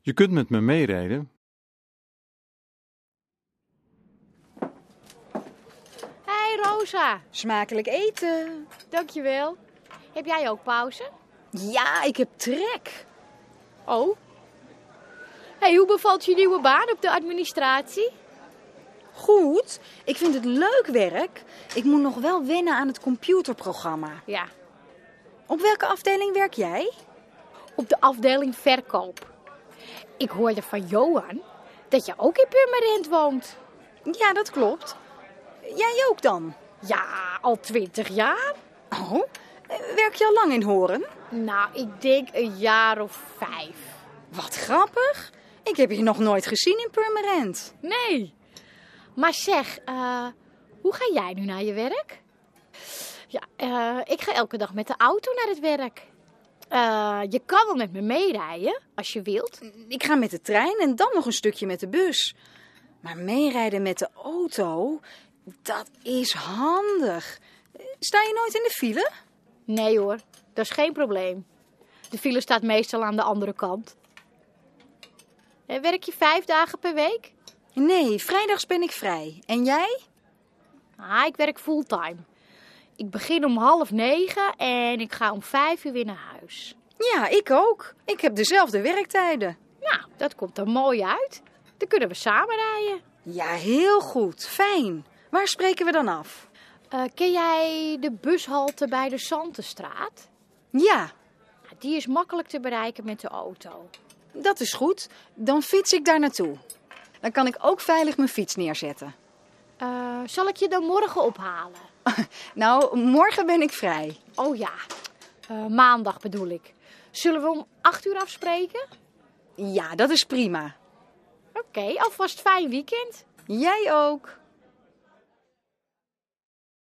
Je kunt met me meerijden. Hey Rosa. Smakelijk eten. Dankjewel. Heb jij ook pauze? Ja, ik heb trek. Oh. Hey, hoe bevalt je nieuwe baan op de administratie? Goed, ik vind het leuk werk. Ik moet nog wel wennen aan het computerprogramma. Ja, Op welke afdeling werk jij? op de afdeling verkoop. Ik hoorde van Johan dat je ook in Purmerend woont. Ja, dat klopt. Jij ook dan? Ja, al 20 jaar. Oh, werk je al lang in Horen? Nou, ik denk een jaar of 5. Wat grappig. Ik heb je nog nooit gezien in Purmerend. Nee. Maar zeg, hoe ga jij nu naar je werk? Ja, ik ga elke dag met de auto naar het werk. Je kan wel met me meerijden, als je wilt. Ik ga met de trein en dan nog een stukje met de bus. Maar meerijden met de auto, dat is handig. Sta je nooit in de file? Nee hoor, dat is geen probleem. De file staat meestal aan de andere kant. Werk je 5 dagen per week? Nee, vrijdags ben ik vrij. En jij? Ik werk fulltime. Ik begin om 8:30 en ik ga om 5 uur weer naar huis. Ja, ik ook. Ik heb dezelfde werktijden. Nou, dat komt er mooi uit. Dan kunnen we samen rijden. Ja, heel goed. Fijn. Waar spreken we dan af? Ken jij de bushalte bij de Santenstraat? Ja, Die is makkelijk te bereiken met de auto. dat is goed. Dan fiets ik daar naartoe. Dan kan ik ook veilig mijn fiets neerzetten. Zal ik je dan morgen ophalen? Nou, morgen ben ik vrij. Oh ja, maandag bedoel ik. Zullen we om 8 uur afspreken? Ja, dat is prima. Oké, alvast fijn weekend. Jij ook.